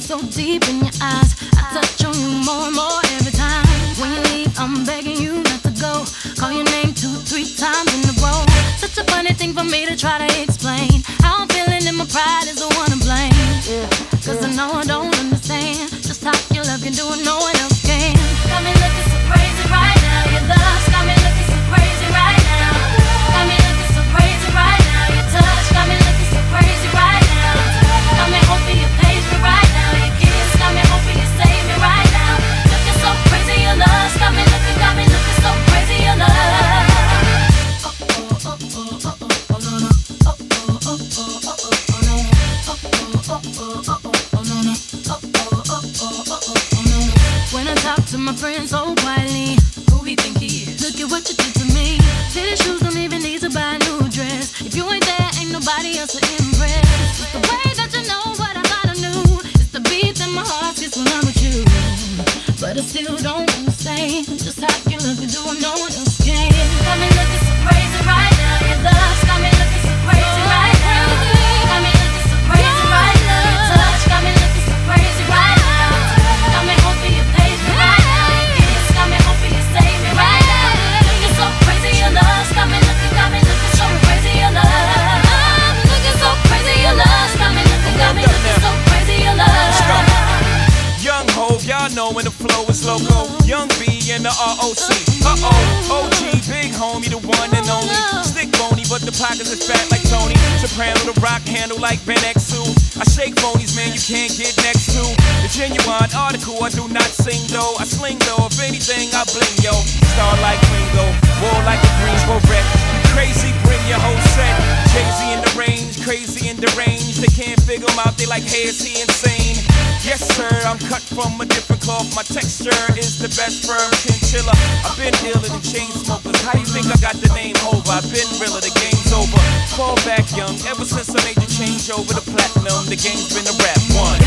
so deep in your eyes. I touch on you more and more every time. When you leave, I'm begging you not to go. Call your name 2-3 times in a row. Such a funny thing for me to try to explain. How I'm feeling and my pride is the one to blame. Cause I know I don't understand just how your love can do what no one else can. Got me looking so crazy right now. Your love's got me looking so crazy right now. Got me looking so crazy right now. Your touch got me looking so crazy right now. Got me hoping you page me right now. Your kiss got me hoping you save me right now. Looking so crazy, your love's got me looking so crazy, your love. When I talk to my friends so quietly, who he think he is? Look at what you did to me. Fitted shoes don't even need to buy a new dress. If you ain't there, ain't nobody else to impress. It's the way that you know what I thought I knew. It's the beat that my heart gets when I'm with you. But I still don't understand just how you look and do what no one else can. Got me looking so crazy right now. Your love's got me looking so crazy right now. Got me looking so crazy right now. Your touch got me looking so crazy right now. Got me hoping you page me right now. Your kiss got me hoping you save me right now. Looking so crazy, your love's got me looking so crazy, your love. Looking so crazy, your love's got me looking so crazy, your love. Young Hov, y'all know when the flow is loco. Young B and the ROC. OG, big homie, the one and only. Stick bony, but the pockets are fat like Tony. Soprano, the rock handle like Ben X2. I shake phonies, man, you can't get next to. The genuine article, I do not sing though. I sling though, if anything, I bling yo. Star like Ringo, war like a Greensboro wreck. Crazy, bring your whole set. Jay-Z in the range, crazy in the range. They can't figure him out, they like, hey, is he insane? Yes, sir, I'm cut from a different cloth. My texture is the best firm chinchilla. I've been iller than chain smokers. How you think I got the name over? I've been realer, the game's over. Fall back young, ever since I made the change over to platinum. The game's been a rap one.